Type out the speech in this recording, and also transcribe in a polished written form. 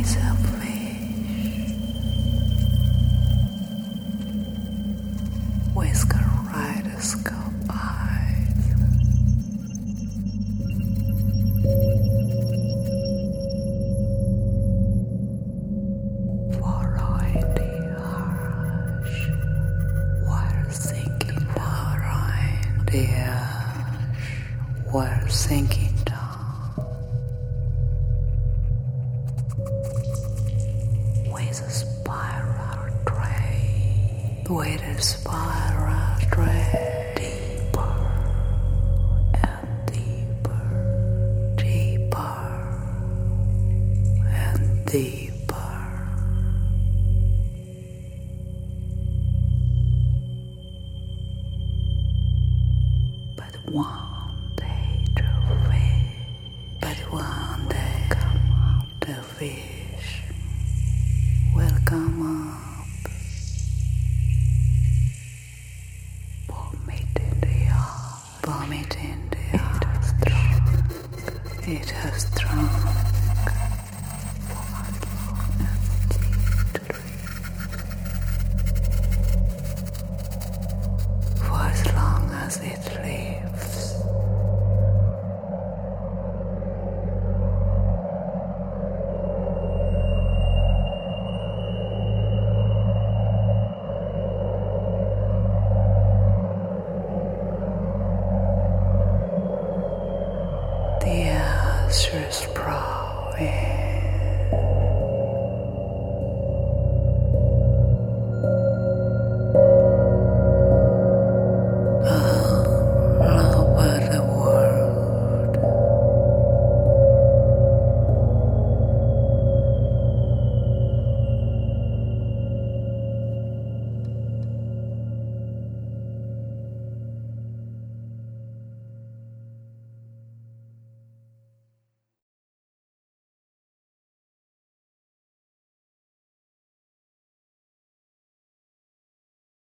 is a fish with kaleidoscope eyes. Following the arch while sinking down. The arch while sinking down. With a spiral trail. With a spiral trail. Deeper and deeper. Deeper and deeper. But one day the fish will come up, vomiting the earth, vomiting the earth. It has drunk for as long as it dreams, for as long as it lives. The answer is probably